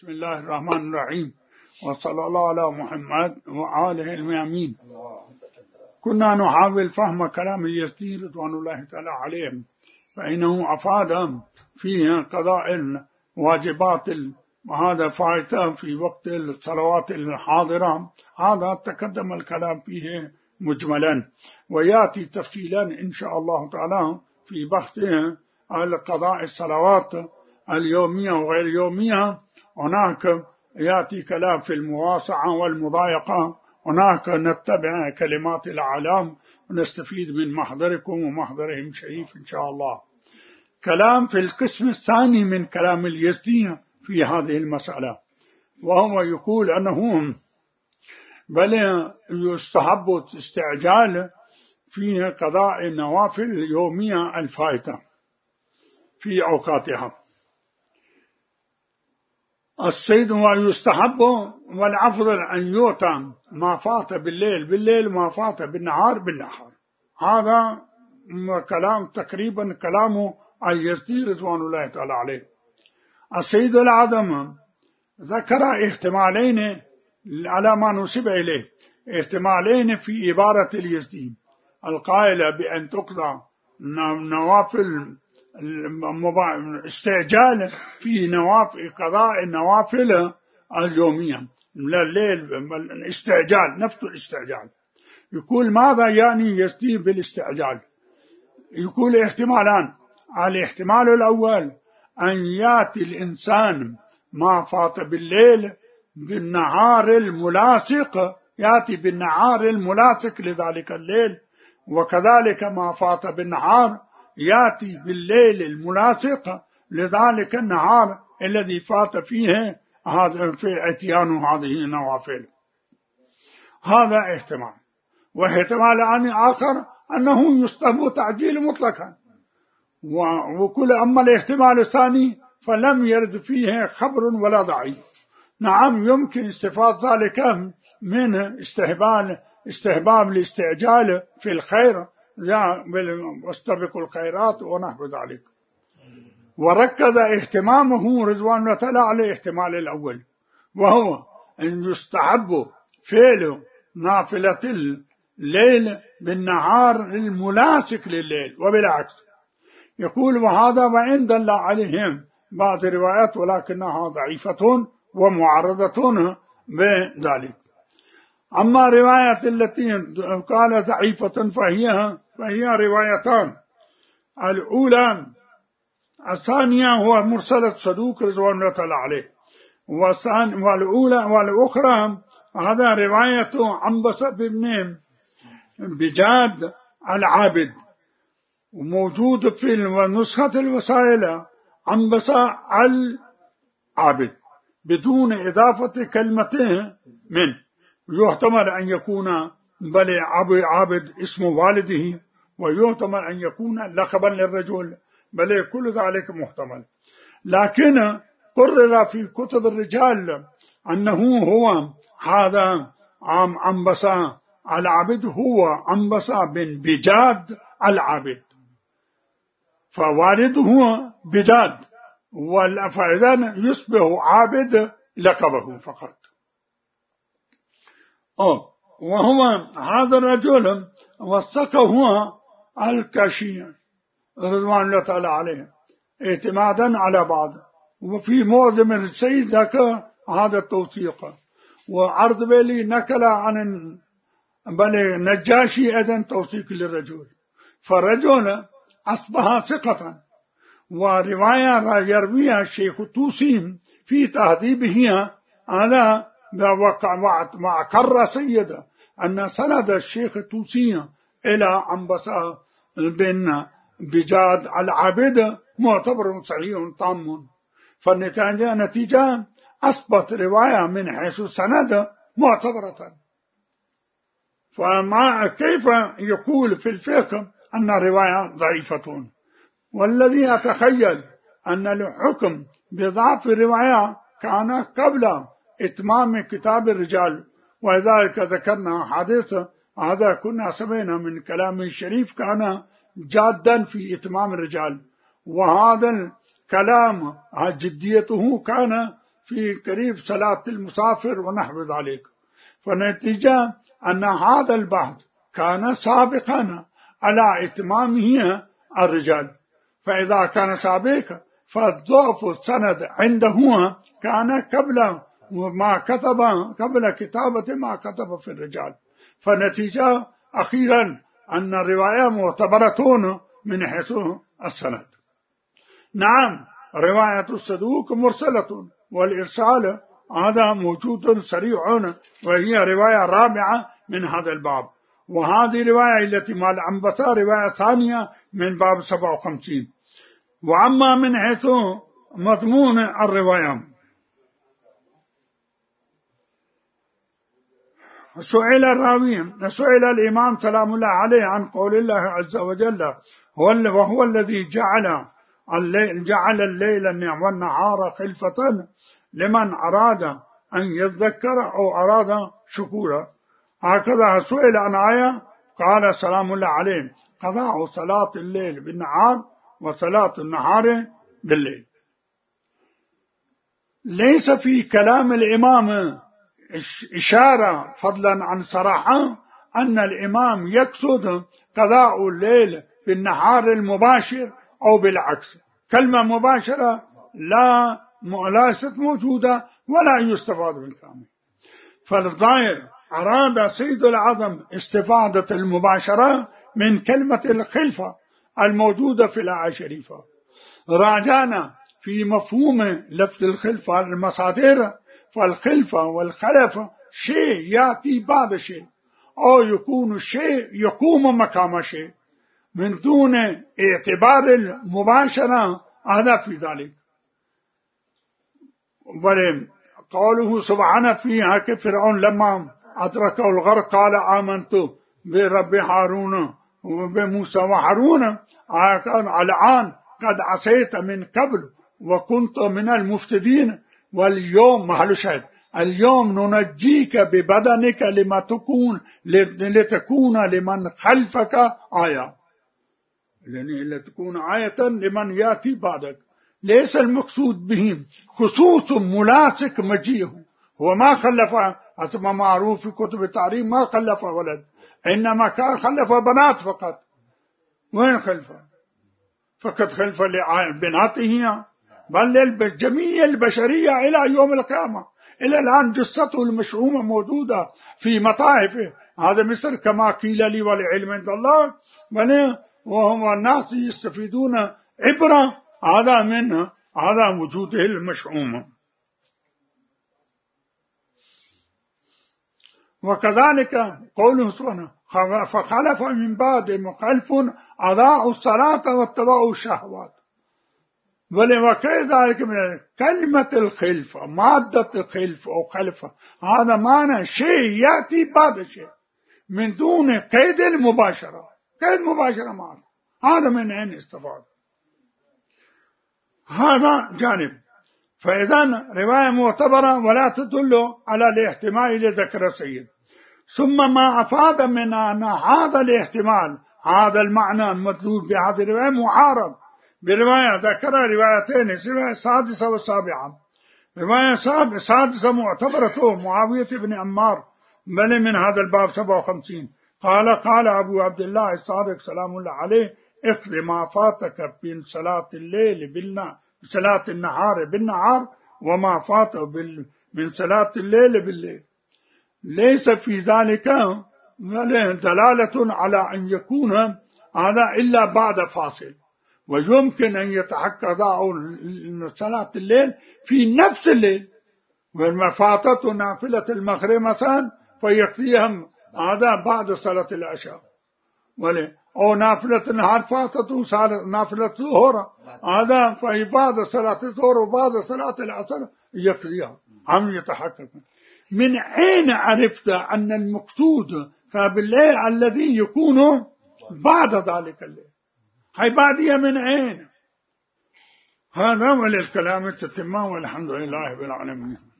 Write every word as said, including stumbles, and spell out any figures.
بسم الله الرحمن الرحيم، وصلى الله على محمد وآله الميامين. كنا نحاول فهم كلام اليزدي رضوان الله تعالى عليهم، فإنه أفاد فيه قضاء الواجبات وهذا فائدة في وقت الصلوات الحاضرة. هذا تقدم الكلام فيه مجملا، ويأتي تفصيلا إن شاء الله تعالى في بحث القضاء الصلوات اليومية وغير يومية. هناك يأتي كلام في المواسعة والمضايقة، هناك نتبع كلمات الأعلام ونستفيد من محضركم ومحضرهم شريف إن شاء الله. كلام في القسم الثاني من كلام اليزدي في هذه المسألة، وهو يقول أنه بل يستحب استعجال في قضاء النوافل اليومية الفائتة في أوقاتها. السيد ويستحب والأفضل أن يؤتى ما فات بالليل بالليل ما فات بالنهار بالنهار. هذا كلام تقريبا كلامه اليزدي رضوان الله تعالى عليه. السيد العظم ذكر احتمالين على ما نسب إليه، احتمالين في عبارة اليزدي القائلة بأن تقضى نوافل استعجال في نوافل قضاء النوافل اليومية الليل، الاستعجال نفس الاستعجال. يقول ماذا يعني يزدي بالاستعجال؟ يقول احتمالان. الاحتمال الأول أن يأتي الإنسان ما فات بالليل بالنهار الملاصق، يأتي بالنهار الملاصق لذلك الليل، وكذلك ما فات بالنهار يأتي بالليل الملاصق لذلك النهار الذي فات فيه هذا في اتيان هذه النوافل. هذا احتمال. واحتمال آخر أنه يستحب تعجيل مطلقا. وكل أما الاحتمال الثاني فلم يرد فيه خبر ولا ضعيف. نعم يمكن استفاد ذلك من استحباب استحباب الاستعجال في الخير واستبقوا الخيرات ونحو ذلك. وركز اهتمامه رضوان الله تعالى على الاحتمال الأول، وهو أن يستحب فعل نافلة الليل بالنهار الملاصق لليل وبالعكس. يقول وهذا وإن دل عليهم بعض الروايات ولكنها ضعيفة ومعرضة بذلك. أما رواية التي قال ضعيفة فهي فهي روايتان. الأولى الثانية هو مرسلة صدوق رضوان الله تعالى عليه، والأولى والأخرى هذا رواية عنبسة بن بجاد العابد، وموجود في نسخة الوسائل عنبسة العابد بدون إضافة كلمته من. يحتمل أن يكون بل عابد اسم والده، ويحتمل أن يكون لقبا للرجل، بل كل ذلك محتمل. لكن قرر في كتب الرجال أنه هو هذا عم عنبسة العابد هو عنبسة بن بجاد العابد، فوالده بجاد، فإذا يصبح عابد لقبه فقط. أوه. وهو هذا الرجل وثقه الكاشي رضوان الله تعالى عليه اعتمادا على بعض، وفي معظم السيد ذكر هذا التوثيق. وعرض بيلي نكل عن بل نجاشي أيضا توثيق للرجل، فالرجل أصبح ثقة. ورواية يرويها الشيخ الطوسي في تهذيبه على وأقر سيدة أن سند الشيخ الطوسي إلى عنبسة بن بجاد العابد معتبر صحيح تام. فالنتيجة نتيجة أثبت رواية من حيث السند معتبرة. فما كيف يقول في الفقه أن رواية ضعيفة؟ والذي أتخيل أن الحكم بضعف الرواية كان قبل إتمام كتاب الرجال، وذلك ذكرنا حديث هذا كنا سمعنا من كلام الشريف كان جادا في إتمام الرجال، وهذا الكلام جديته كان في قريب صلاة المسافر ونحو ذلك. فنتيجة أن هذا البحث كان سابقا على إتمامه الرجال، فإذا كان سابقا فضعف السند عنده كان قبل ما كتب قبل كتابة ما كتب في الرجال. فنتيجة أخيرا أن الرواية معتبرة من حيث السند. نعم رواية الصدوق مرسلة، والإرسال هذا موجود سريع، وهي رواية رابعة من هذا الباب. وهذه رواية التي مع العنبسة رواية ثانية من باب سبعة وخمسين. وأما من حيث مضمون الرواية، سئل الراوي سئل الإمام سلام الله عليه عن قول الله عز وجل وهو الذي جعل الليل جعل الليل والنهار خلفة لمن أراد أن يذكر أو أراد شكورا. هكذا سئل عن آية قال سلام الله عليه قضاء صلاة الليل بالنهار وصلاة النهار بالليل. ليس في كلام الإمام إشارة فضلا عن صراحة أن الإمام يقصد قضاء الليل بالنهار المباشر أو بالعكس. كلمة مباشرة لا ليست موجودة ولا يستفاد من كلامه. فالظاهر أراد سيد العظم استفادة المباشرة من كلمة الخلفة الموجودة في الآية الشريفة. راجعنا في مفهوم لفظ الخلفة المصادر، فالخلفة والخلفة شيء يأتي بعد شيء، أو يكون الشيء يقوم مقام شيء من دون اعتبار المباشرة. هذا في ذلك. ولم قوله سبحانه فيها كفرعون لما أدركه الغرق قال آمنت برب هارون وبموسى وهارون. الآن قد عصيت من قبل وكنت من المفتدين واليوم محل شاهد اليوم ننجيك ببدنك لما تكون لتكون لمن خلفك آية، يعني لتكون آية لمن يأتي بعدك. ليس المقصود بهم خصوص ملاصق مجيئه، هو ما خلف حسب معروف في كتب التعريف ما خلف ولد، إنما كان خلف بنات فقط. وين خلفه؟ فقط خلف لبناته، بل للجميع البشرية إلى يوم القيامة. إلى الآن جثته المشؤومة موجودة في مطاعفه. هذا مصر كما قيل لي والعلم عند الله، وهم الناس يستفيدون عبرة هذا من هذا وجوده المشؤوم. وكذلك قوله سبحانه فخلف من بعدهم خلف أضاعوا الصلاة واتبعوا الشهوات. وكذلك من كلمة الخلفة مادة الخلف أو خلفة هذا معنى شيء يأتي بعد شيء من دون قيد المباشرة. قيد مباشرة معه هذا من أين استفاد؟ هذا جانب. فإذا رواية معتبرة ولا تدل على الاحتمال لذكر السيد. ثم ما أفاد من أن هذا الاحتمال هذا المعنى المطلوب بهذه الرواية معارض برواية ذكر روايتين، الرواية السادسة والسابعة. رواية السادسة معتبرة معاوية بن عمار بل من هذا الباب سبعة وخمسين قال قال أبو عبد الله الصادق سلام الله عليه اقض ما فاتك من صلاة الليل بالنهار صلاة النهار بالنهار وما فات من صلاة الليل بالليل. ليس في ذلك دلالة على أن يكون هذا إلا بعد فاصل، ويمكن أن يتحقق صلاة الليل في نفس الليل. وما فاتت نافلة المغرب مثلا فيقضيهم هذا بعد صلاة العشاء، أو نافلة النهار فاتته نافلة الظهر هذا فهي بعد صلاة الظهر وبعد صلاة العصر يقضيها. هم يتحقق. من أين عرفت أن المقصود بالليل الذي يكون بعد ذلك الليل؟ هاي بعدية من أين؟ هذا وللكلام التتمام والحمد لله رب العالمين.